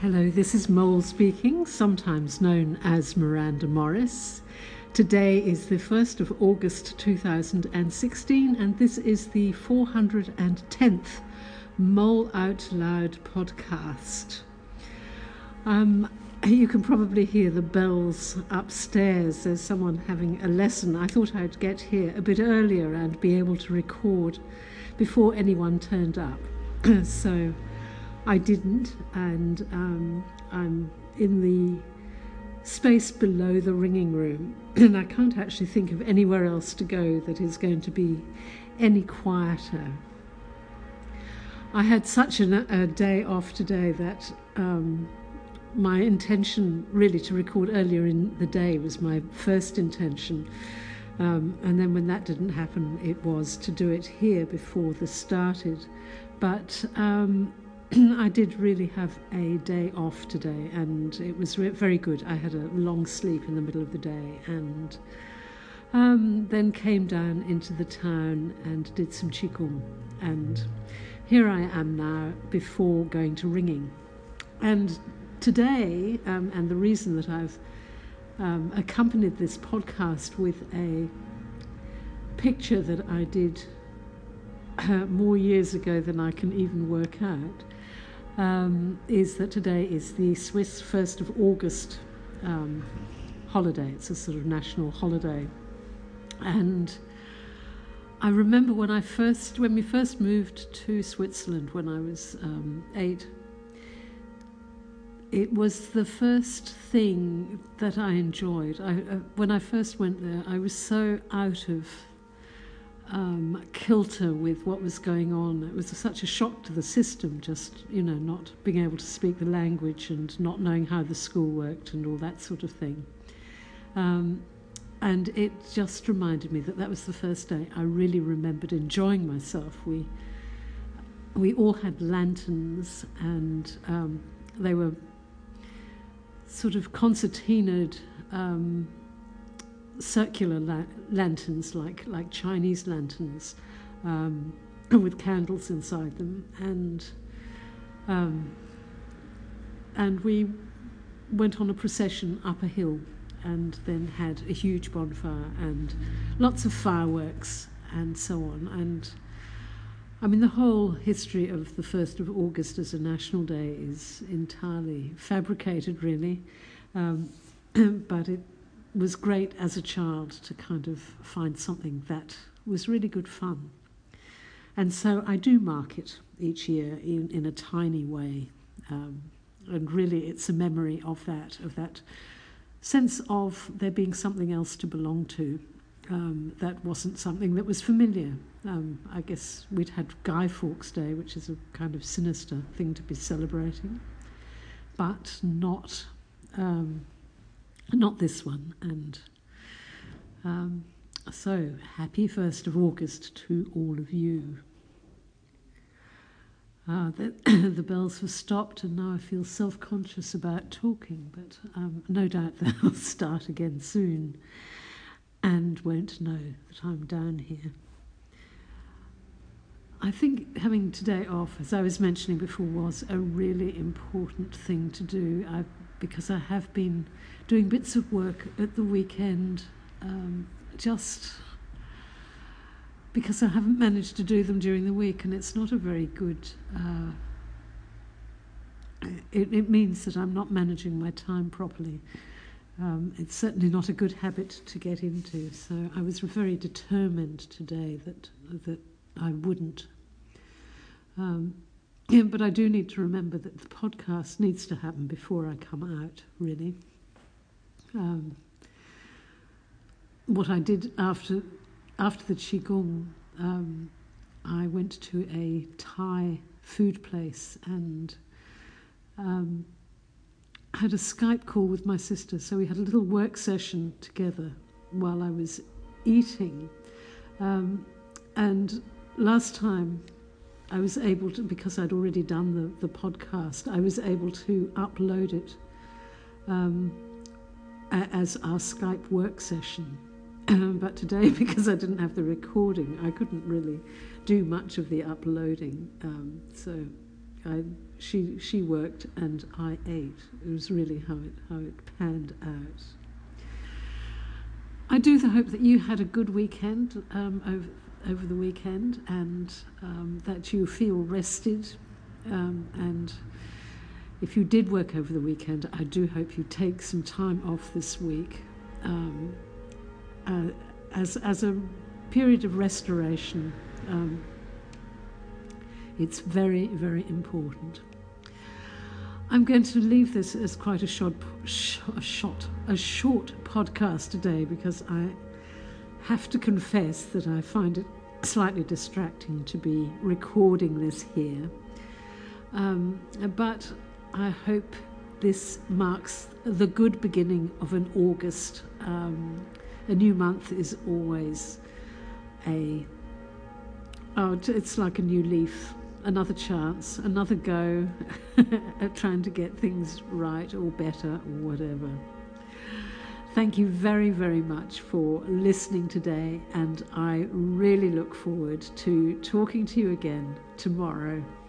Hello, this is Mole speaking, sometimes known as Miranda Morris. Today is the 1st of August 2016 and this is the 410th Mole Out Loud podcast. You can probably hear the bells upstairs. There's someone having a lesson. I thought I'd get here a bit earlier and be able to record before anyone turned up. So I didn't, and I'm in the space below the ringing room, and I can't actually think of anywhere else to go that is going to be any quieter. I had such a day off today that my intention really to record earlier in the day was my first intention, and then when that didn't happen, it was to do it here before this started. But I did really have a day off today, and it was very good. I had a long sleep in the middle of the day, and then came down into the town and did some qigong. And here I am now before going to ringing. And today, and the reason that I've accompanied this podcast with a picture that I did more years ago than I can even work out, is that today is the Swiss 1st of August holiday. It's a sort of national holiday. And I remember when we first moved to Switzerland when I was 8, it was the first thing that I enjoyed. When I first went there, I was so out of kilter with what was going on. It was such a shock to the system, just, not being able to speak the language and not knowing how the school worked and all that sort of thing. And it just reminded me that was the first day I really remembered enjoying myself. We all had lanterns, and they were sort of concertinaed circular lanterns, like Chinese lanterns, with candles inside them, and we went on a procession up a hill, and then had a huge bonfire and lots of fireworks and so on. And I mean, the whole history of the 1st of August as a national day is entirely fabricated, really, but it was great as a child to kind of find something that was really good fun. And so I do mark it each year in a tiny way. And really it's a memory of that sense of there being something else to belong to, that wasn't something that was familiar. I guess we'd had Guy Fawkes Day, which is a kind of sinister thing to be celebrating, but not this one. And so happy 1st of August to all of you. The bells have stopped, and now I feel self-conscious about talking, but no doubt they'll start again soon and won't know that I'm down here. I think having today off, as I was mentioning before, was a really important thing to do, because I have been doing bits of work at the weekend, just because I haven't managed to do them during the week, and it's not a very good, it means that I'm not managing my time properly. It's certainly not a good habit to get into, so I was very determined today that I wouldn't. But I do need to remember that the podcast needs to happen before I come out, really. What I did after the qigong, I went to a Thai food place and had a Skype call with my sister. So we had a little work session together while I was eating. And last time I was able to, because I'd already done the podcast, I was able to upload it as our Skype work session. But today, because I didn't have the recording, I couldn't really do much of the uploading. So I she worked and I ate. It was really how it panned out. I do hope that you had a good weekend over the weekend, and that you feel rested. And if you did work over the weekend, I do hope you take some time off this week as a period of restoration. It's very, very important. I'm going to leave this as quite a short podcast today, because I have to confess that I find it slightly distracting to be recording this here. But I hope this marks the good beginning of an August. A new month is always it's like a new leaf. Another chance, another go at trying to get things right or better or whatever. Thank you very, very much for listening today, and I really look forward to talking to you again tomorrow.